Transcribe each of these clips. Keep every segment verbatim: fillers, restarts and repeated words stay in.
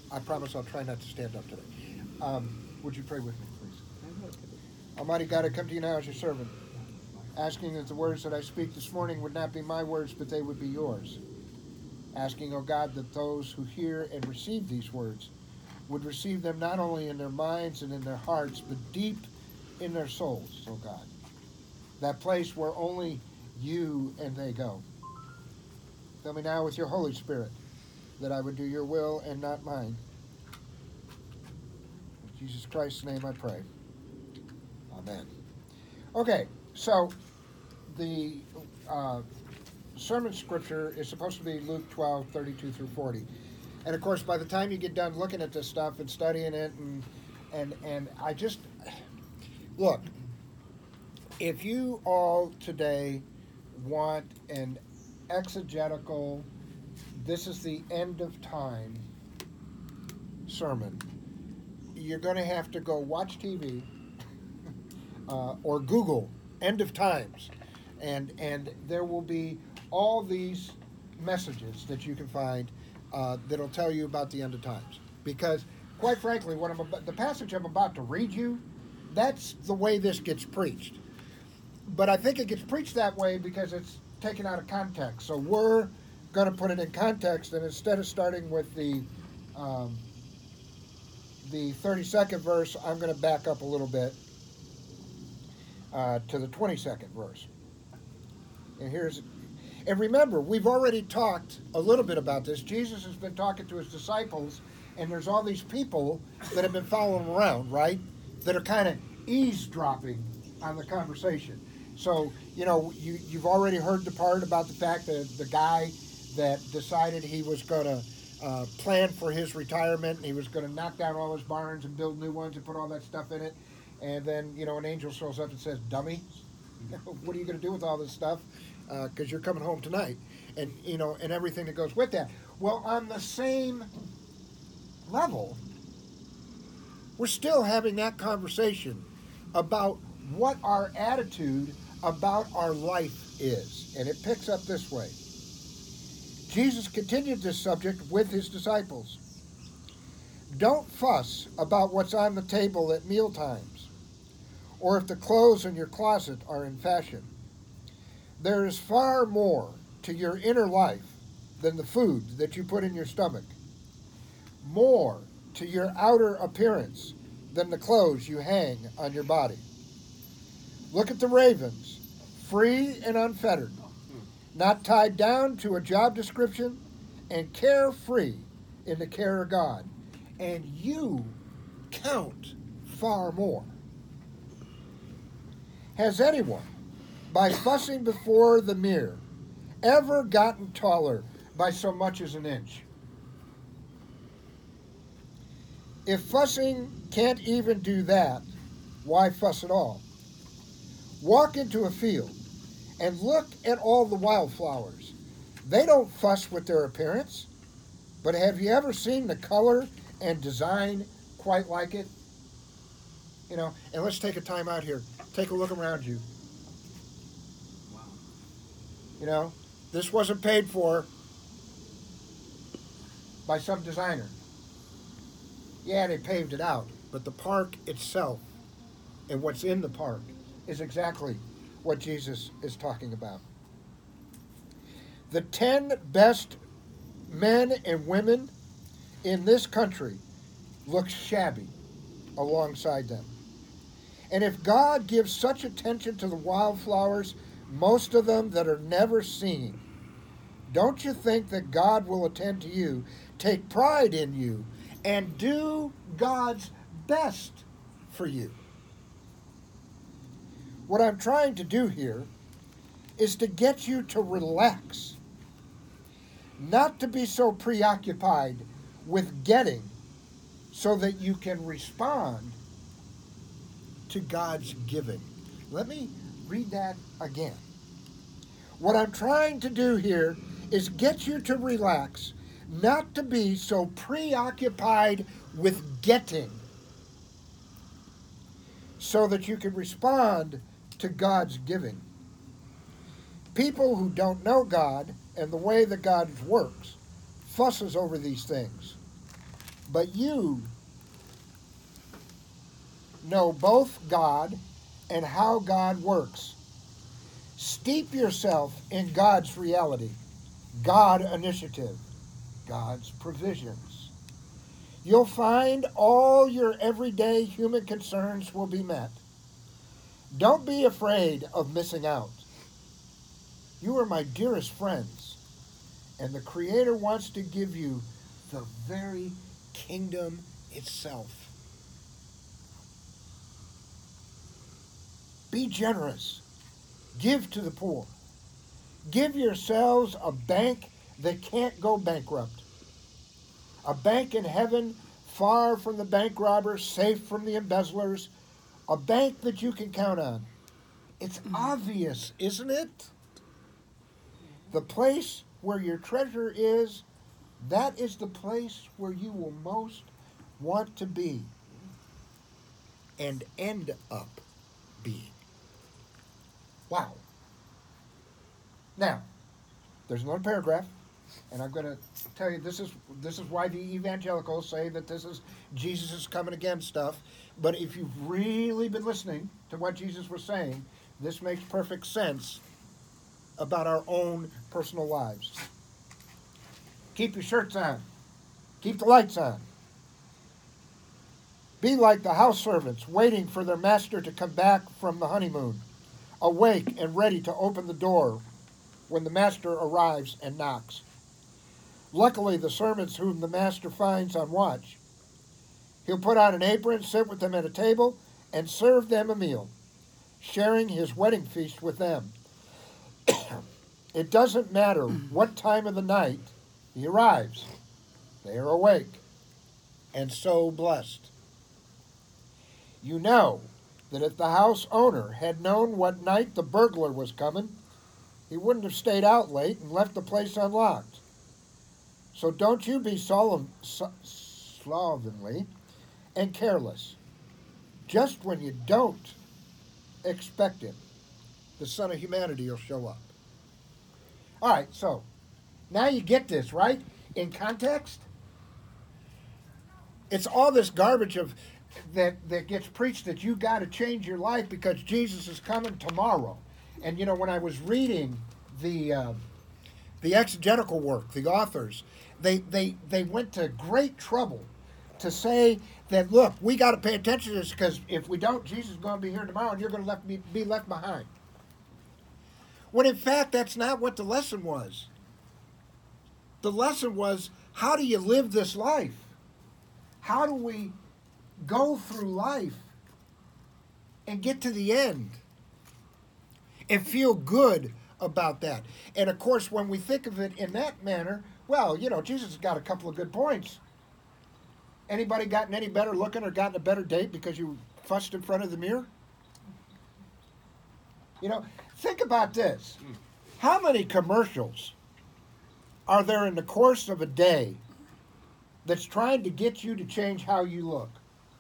I promise I'll try not to stand up today. Um, would you pray with me, please? Almighty God, I come to you now as your servant, asking that the words that I speak this morning would not be my words, but they would be yours. Asking, O God, that those who hear and receive these words would receive them not only in their minds and in their hearts, but deep in their souls, O God. That place where only you and they go. Fill me now with your Holy Spirit, that I would do your will and not mine. In Jesus Christ's name I pray. Amen. Okay, so the uh, sermon scripture is supposed to be Luke twelve, thirty-two through forty. And of course, by the time you get done looking at this stuff and studying it, and and and I just, look, if you all today want an exegetical, this is the end of time sermon, you're going to have to go watch T V uh, or Google end of times, and and there will be all these messages that you can find uh, that'll tell you about the end of times. Because, quite frankly, what I'm about, the passage I'm about to read you, that's the way this gets preached. But I think it gets preached that way because it's taken out of context. So we're going to put it in context, and instead of starting with the um, the thirty-second verse, I'm going to back up a little bit uh, to the twenty-second verse. And here's, and remember, we've already talked a little bit about this. Jesus has been talking to his disciples, and there's all these people that have been following him around, right? That are kind of eavesdropping on the conversation. So, you know, you, you've already heard the part about the fact that the guy that decided he was going to uh, plan for his retirement, and he was going to knock down all his barns and build new ones and put all that stuff in it. And then, you know, an angel shows up and says, dummy, what are you going to do with all this stuff? Because uh, you're coming home tonight. And, you know, and everything that goes with that. Well, on the same level, we're still having that conversation about what our attitude about our life is. And it picks up this way. Jesus continued this subject with his disciples. Don't fuss about what's on the table at mealtimes, or if the clothes in your closet are in fashion. There is far more to your inner life than the food that you put in your stomach, more to your outer appearance than the clothes you hang on your body. Look at the ravens, free and unfettered, not tied down to a job description, and carefree in the care of God. And you count far more. Has anyone, by fussing before the mirror, ever gotten taller by so much as an inch? If fussing can't even do that, why fuss at all? Walk into a field and look at all the wildflowers. They don't fuss with their appearance, but have you ever seen the color and design quite like it? You know, and let's take a time out here. Take a look around you. Wow. You know, this wasn't paid for by some designer. Yeah, they paved it out, but the park itself and what's in the park is exactly what Jesus is talking about. The ten best men and women in this country look shabby alongside them. And if God gives such attention to the wildflowers, most of them that are never seen, don't you think that God will attend to you, take pride in you, and do God's best for you? What I'm trying to do here is to get you to relax, not to be so preoccupied with getting so that you can respond to God's giving. Let me read that again. What I'm trying to do here is get you to relax, not to be so preoccupied with getting so that you can respond to God's giving. People who don't know God and the way that God works fusses over these things. But you know both God and how God works. Steep yourself in God's reality, God initiative, God's provisions. You'll find all your everyday human concerns will be met. Don't be afraid of missing out. You are my dearest friends, and the Creator wants to give you the very kingdom itself. Be generous. Give to the poor. Give yourselves a bank that can't go bankrupt. A bank in heaven, far from the bank robbers, safe from the embezzlers. A bank that you can count on. It's obvious, isn't it? The place where your treasure is, that is the place where you will most want to be and end up being. Wow. Now, there's another paragraph, and I'm going to tell you this is this is why the evangelicals say that this is Jesus is coming again stuff. But if you've really been listening to what Jesus was saying, this makes perfect sense about our own personal lives. Keep your shirts on. Keep the lights on. Be like the house servants waiting for their master to come back from the honeymoon, awake and ready to open the door when the master arrives and knocks. Luckily, the servants whom the master finds on watch, he'll put on an apron, sit with them at a table, and serve them a meal, sharing his wedding feast with them. It doesn't matter what time of the night he arrives. They are awake and so blessed. You know that if the house owner had known what night the burglar was coming, he wouldn't have stayed out late and left the place unlocked. So don't you be solemn, so, slovenly and careless. Just when you don't expect it, the Son of Humanity will show up. All right, so now you get this, right? In context, it's all this garbage of that that gets preached that you got to change your life because Jesus is coming tomorrow. And you know, when I was reading the uh, the exegetical work, the authors, they they they went to great trouble to say that, look, we got to pay attention to this because if we don't, Jesus is going to be here tomorrow, and you're going to left, be, be left behind. When in fact, that's not what the lesson was. The lesson was, how do you live this life? How do we go through life and get to the end and feel good about that? And of course, when we think of it in that manner, well, you know, Jesus has got a couple of good points. Anybody gotten any better looking or gotten a better date because you fussed in front of the mirror? You know, think about this. How many commercials are there in the course of a day that's trying to get you to change how you look?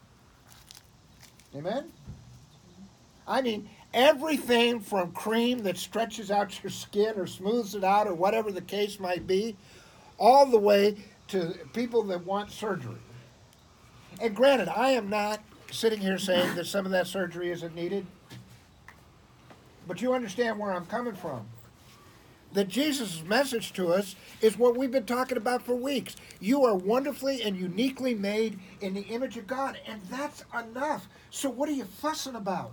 Amen? I mean, everything from cream that stretches out your skin or smooths it out or whatever the case might be, all the way to people that want surgery. And granted, I am not sitting here saying that some of that surgery isn't needed, but you understand where I'm coming from. That Jesus' message to us is what we've been talking about for weeks. You are wonderfully and uniquely made in the image of God, and that's enough. So what are you fussing about?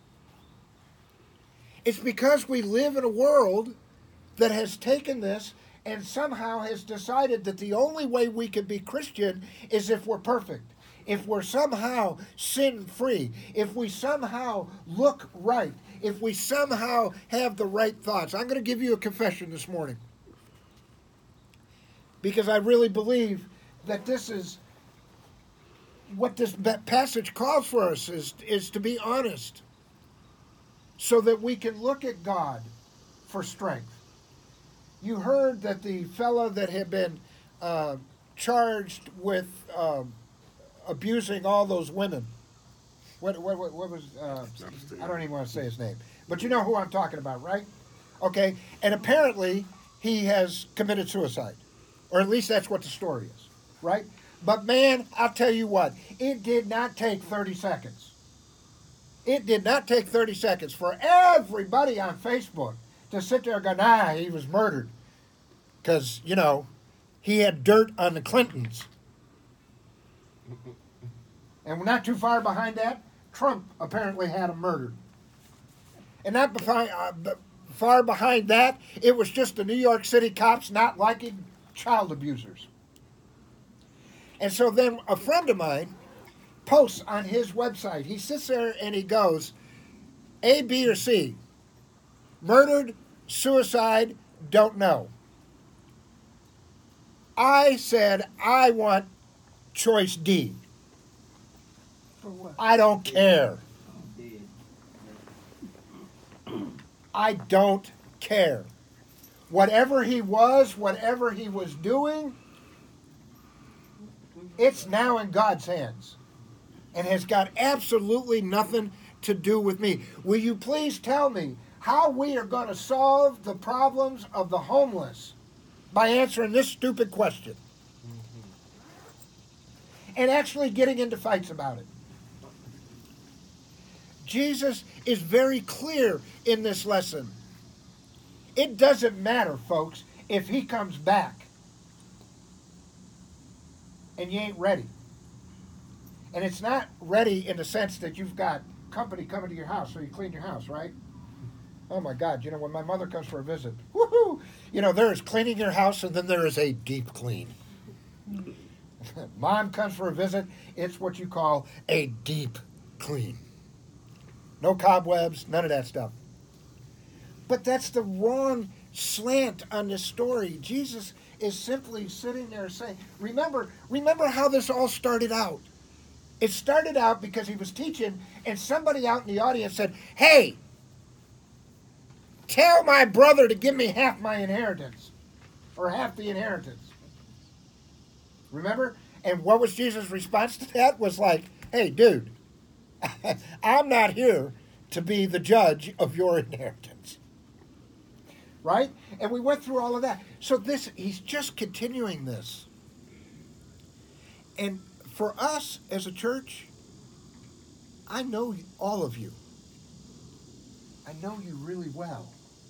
It's because we live in a world that has taken this and somehow has decided that the only way we can be Christian is if we're perfect, if we're somehow sin-free, if we somehow look right, if we somehow have the right thoughts. I'm going to give you a confession this morning, because I really believe that this is what this passage calls for us, is, is to be honest, so that we can look at God for strength. You heard that the fellow that had been uh, charged with uh, abusing all those women, what, what, what, what was, uh, I don't even want to say his name, but you know who I'm talking about, right? Okay, and apparently he has committed suicide, or at least that's what the story is, right? But man, I'll tell you what, it did not take thirty seconds. It did not take thirty seconds for everybody on Facebook to sit there and go, nah, he was murdered. Because, you know, he had dirt on the Clintons. And we're not too far behind that. Trump apparently had him murdered. And not behind, uh, far behind that, it was just the New York City cops not liking child abusers. And so then a friend of mine posts on his website. He sits there and he goes, A, B, or C. Murdered, suicide, don't know. I said, I want choice D. For what? I don't care. I don't care. Whatever he was, whatever he was doing, it's now in God's hands and has got absolutely nothing to do with me. Will you please tell me how we are going to solve the problems of the homeless by answering this stupid question? And actually getting into fights about it. Jesus is very clear in this lesson. It doesn't matter, folks, if he comes back and you ain't ready. And it's not ready in the sense that you've got company coming to your house, so you clean your house, right? Oh my God, you know, when my mother comes for a visit, woohoo! You know, there is cleaning your house and then there is a deep clean. Mom comes for a visit, it's what you call a deep clean. No cobwebs, none of that stuff. But that's the wrong slant on this story. Jesus is simply sitting there saying, remember, remember how this all started out. It started out because he was teaching and somebody out in the audience said, hey, tell my brother to give me half my inheritance or half the inheritance. Remember? And what was Jesus' response to that? Was like, hey, dude, I'm not here to be the judge of your inheritance. Right? And we went through all of that. So this, he's just continuing this. And for us as a church, I know all of you. I know you really well.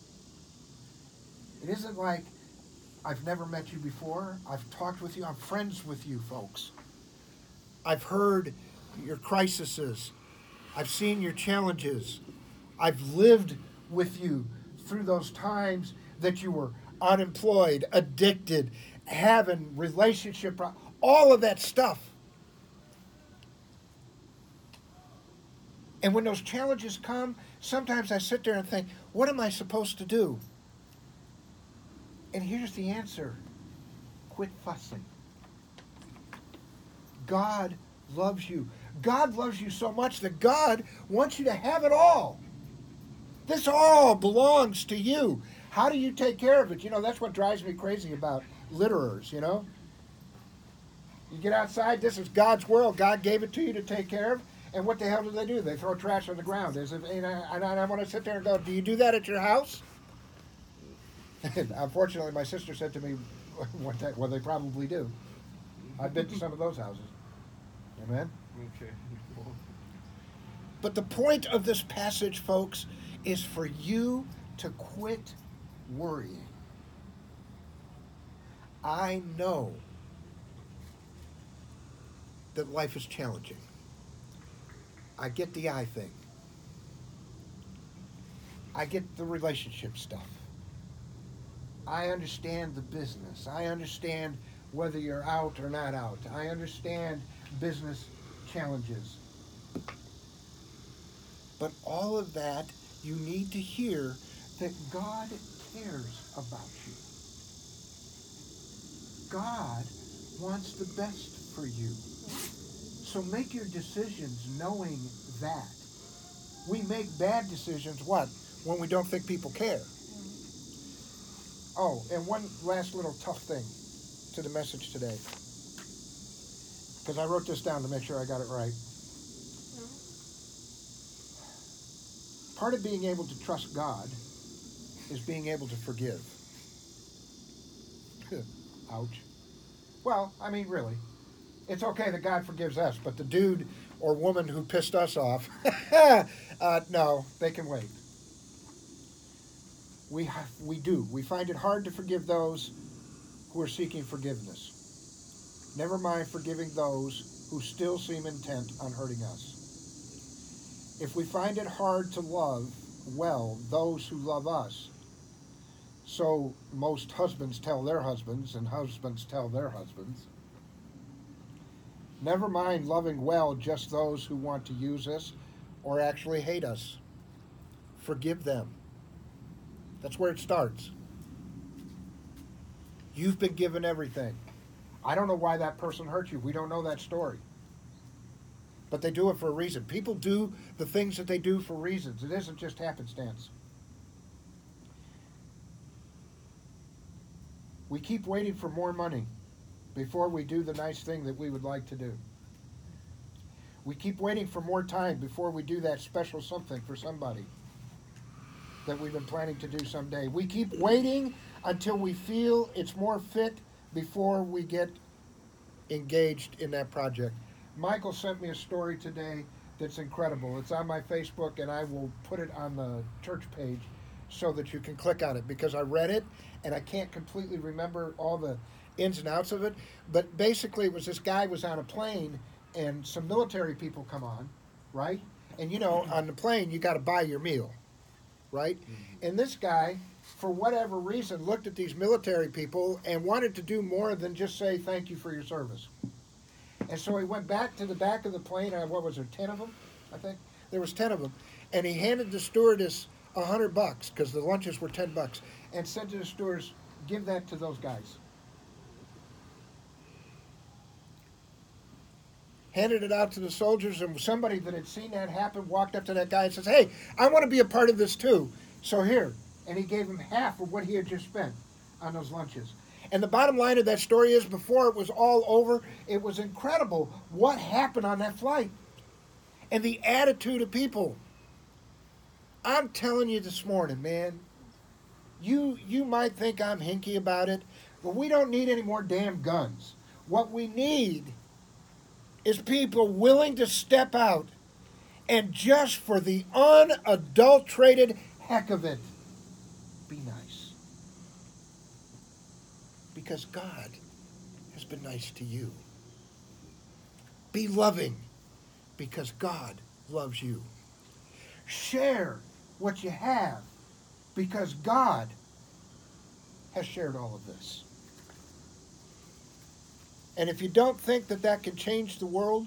It isn't like I've never met you before. I've talked with you. I'm friends with you folks. I've heard your crises. I've seen your challenges. I've lived with you through those times that you were unemployed, addicted, having relationship problems, all of that stuff. And when those challenges come, sometimes I sit there and think, what am I supposed to do? And here's the answer. Quit fussing. God loves you. God loves you so much that God wants you to have it all. This all belongs to you. How do you take care of it? You know, that's what drives me crazy about litterers, you know. You get outside, this is God's world. God gave it to you to take care of. And what the hell do they do? They throw trash on the ground. As if, and I, and I want to sit there and go, do you do that at your house? And unfortunately, my sister said to me one time, well, they probably do. I've been to some of those houses. Amen? Okay. But the point of this passage, folks, is for you to quit worrying. I know that life is challenging. I get the I thing. I get the relationship stuff. I understand the business. I understand whether you're out or not out. I understand business challenges. But all of that, you need to hear that God cares about you. God wants the best for you. So make your decisions knowing that. We make bad decisions, what? When we don't think people care. Oh, and one last little tough thing to the message today. Because I wrote this down to make sure I got it right. Part of being able to trust God is being able to forgive. Ouch. Well, I mean, really. It's okay that God forgives us, but the dude or woman who pissed us off, uh, no, they can wait. We have, we do. We find it hard to forgive those who are seeking forgiveness. Never mind forgiving those who still seem intent on hurting us. If we find it hard to love well those who love us, so most husbands tell their husbands and husbands tell their husbands, never mind loving well just those who want to use us or actually hate us. Forgive them. That's where it starts. You've been given everything. I don't know why that person hurt you. We don't know that story. But they do it for a reason. People do the things that they do for reasons. It isn't just happenstance. We keep waiting for more money before we do the nice thing that we would like to do. We keep waiting for more time before we do that special something for somebody that we've been planning to do someday. We keep waiting until we feel it's more fit before we get engaged in that project. Michael sent me a story today that's incredible. It's on my Facebook, and I will put it on the church page so that you can click on it, because I read it and I can't completely remember all the ins and outs of it. But basically it was this guy was on a plane and some military people come on, right? And you know, on the plane you got to buy your meal, right? Mm-hmm. And this guy, for whatever reason, looked at these military people and wanted to do more than just say thank you for your service. And so he went back to the back of the plane, and what was there, ten of them, I think? There was ten of them. And he handed the stewardess a hundred bucks, because the lunches were ten bucks, and said to the stewardess, give that to those guys. Handed it out to the soldiers, and somebody that had seen that happen walked up to that guy and says, hey, I want to be a part of this too. So here. And he gave him half of what he had just spent on those lunches. And the bottom line of that story is, before it was all over, it was incredible what happened on that flight. And the attitude of people. I'm telling you this morning, man, you you might think I'm hinky about it, but we don't need any more damn guns. What we need is people willing to step out and, just for the unadulterated heck of it, be nice. Because God has been nice to you. Be loving because God loves you. Share what you have because God has shared all of this. And if you don't think that that can change the world,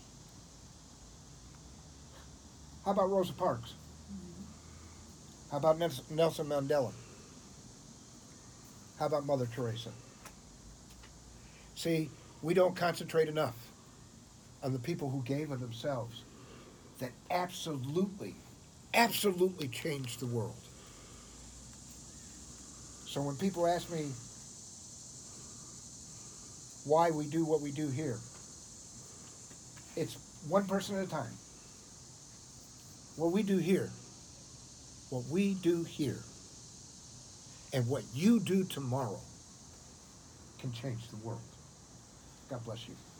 how about Rosa Parks? How about Nelson Mandela? How about Mother Teresa? See, we don't concentrate enough on the people who gave of themselves that absolutely, absolutely changed the world. So when people ask me why we do what we do here, it's one person at a time. What we do here, what we do here, and what you do tomorrow can change the world. God bless you.